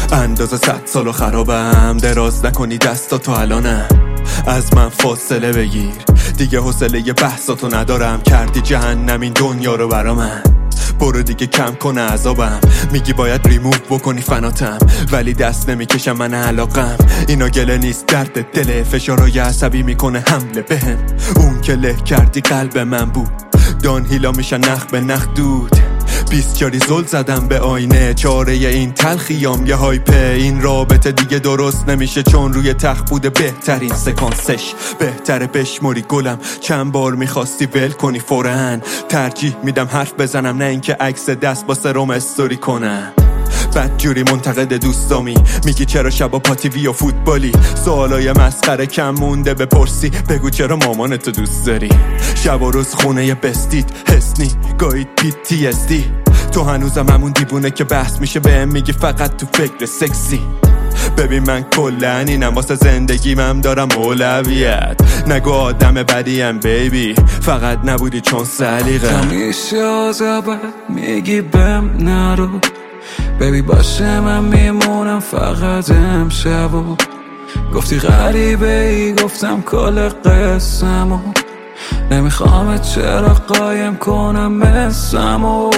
اندازه 100 سالو خرابم، دراز نکنی دستاتو الانم، از من فاصله بگیر دیگه، حوصله بحثاتو ندارم، کردی جهنم این دنیا رو برا من، برو دیگه کم کن عذابم، میگی باید ریموو بکنی فناتم، ولی دست نمیکشم من علاقم، اینا گله نیست درد دله، فشارای عصبی میکنه حمله بهم، اون که له کردی قلب من بود، دان هیلا میشن نخ به نخ دود، 20 جاری زل زدم به آینه، چاره این تلخیام یه هایپه، این رابطه دیگه درست نمیشه چون روی تخت بوده بهترین سکانسش، بهتره بشمری گلم، چند بار میخواستی ول کنی فوراً، ترجیح میدم حرف بزنم نه اینکه عکس دست با سرم استوری کنم، بدجوری منتقد دوستامی، میگی چرا شبا پاتیوی و فوتبالی، سوالای مسخره کم مونده بپرسی، بگو چرا مامانتو دوست داری، شب و روز خونه بستید حسنی گاید PTSD، تو هنوزم همون دیوونه که بحث میشه بهم میگی فقط تو فکر سکسی، ببین من کلن اینم واسه زندگیم دارم اولویت، نگو آدم بدیم بیبی، فقط نبودی چون سلیقه، همیشه آزابت میگی بهم نرو بیبی، باشه من میمونم فقط امشبو، گفتی غریبه ای گفتم کل قسمو، نمیخوام چرا قایم کنم مثمو،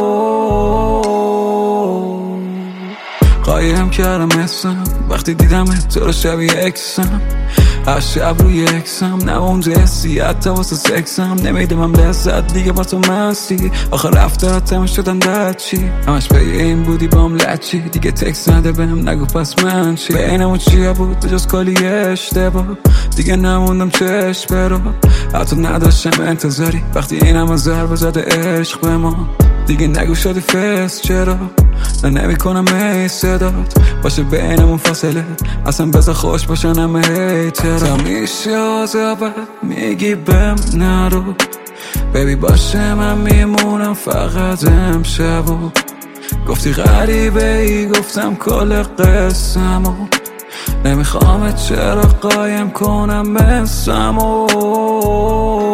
قایم کردم اسم وقتی دیدم تو رو شبیه اکسم، هر شب روی اکسم نمونده حسی حتی واسه سکسم، نمیدمم لذت دیگه با تو مستی، آخه رفتاراتم شدن دچی، همش به این بودی بام لچی، دیگه تکس نده بهم نگو پس من چی، بینمون چیه بود تو جز کلی اشتباه، دیگه نموندم چشم برو، حتی نداشتم انتظاری وقتی اینم ضربه زده عشق به ما، دیگه نگو شدی فس چرا، نه نمی کنم ای صدات باشه بینمون فاصله، اصلا بذار خوش باشن همه هیترا، همیشه آزابت میگی بهم نرو بیبی، باشه من میمونم فقط امشبو، گفتی غریبه ای گفتم کل قسمو، نمیخوام چرا قایم کنم مثمو.